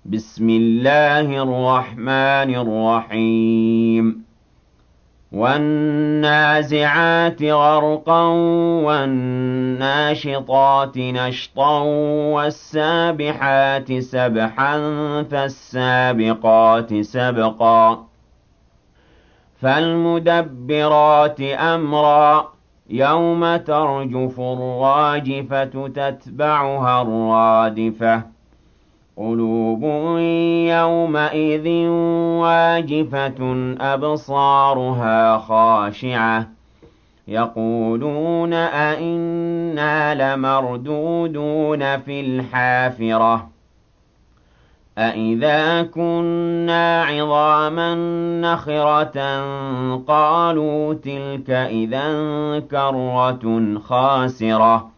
بسم الله الرحمن الرحيم والنازعات غرقا والناشطات نشطا والسابحات سبحا فالسابقات سبقا فالمدبرات أمرا يوم ترجف الراجفة تتبعها الرادفة قلوب يومئذ واجفة أبصارها خاشعة يقولون أئنا لمردودون في الحافرة أئذا كنا عظاما نخرة قالوا تلك إذا كرة خاسرة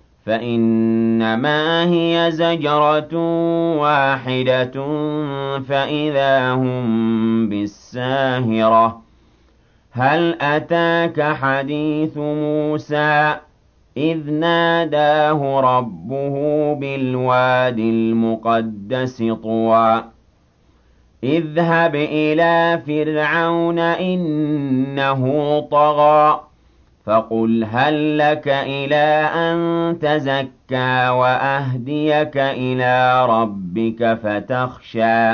فإنما هي زجرة واحدة فإذا هم بالساهرة هل أتاك حديث موسى إذ ناداه ربه بالواد المقدس طوى اذهب إلى فرعون إنه طغى فقل هل لك إلى أن تزكى وأهديك إلى ربك فتخشى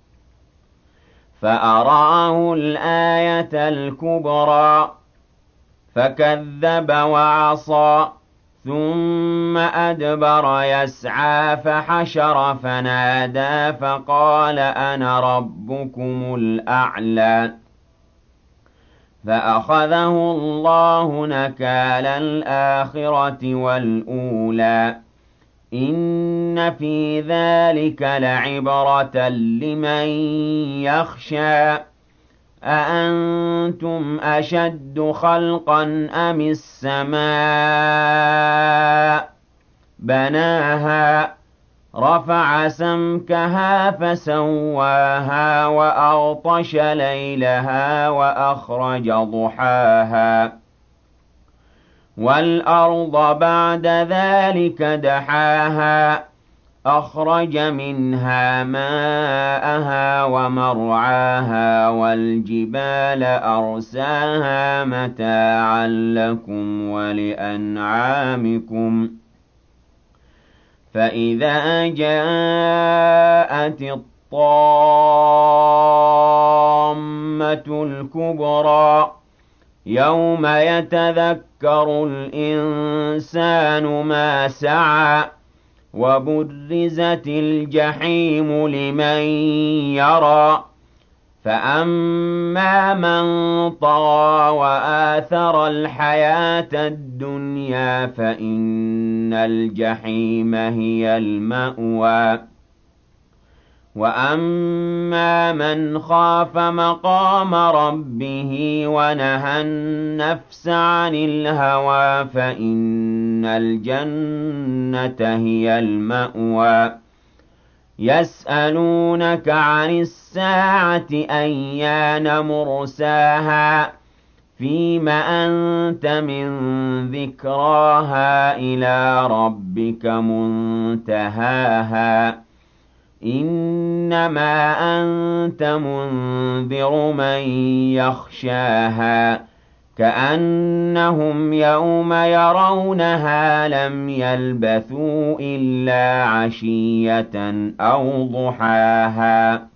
فأراه الآية الكبرى فكذب وعصى ثم أدبر يسعى فحشر فنادى فقال أنا ربكم الأعلى فأخذه الله نكال الآخرة والأولى إن في ذلك لعبرة لمن يخشى أأنتم أشد خلقا أم السماء بناها رفع سمكها فسواها وأغطش ليلها وأخرج ضحاها والأرض بعد ذلك دحاها أخرج منها ماءها ومرعاها والجبال أرساها متاعا لكم ولأنعامكم فإذا جاءت الطامة الكبرى يوم يتذكر الإنسان ما سعى وبرزت الجحيم لمن يرى فأما من طغى وآثر الحياة الدنيا فإن الجحيم هي المأوى وأما من خاف مقام ربه ونهى النفس عن الهوى فإن الجنة هي المأوى يسألونك عن الساعة أيان مرساها فيم أنت من ذكراها إلى ربك منتهاها إنما أنت منذر من يخشاها كأنهم يوم يرونها لم يلبثوا إلا عشية أو ضحاها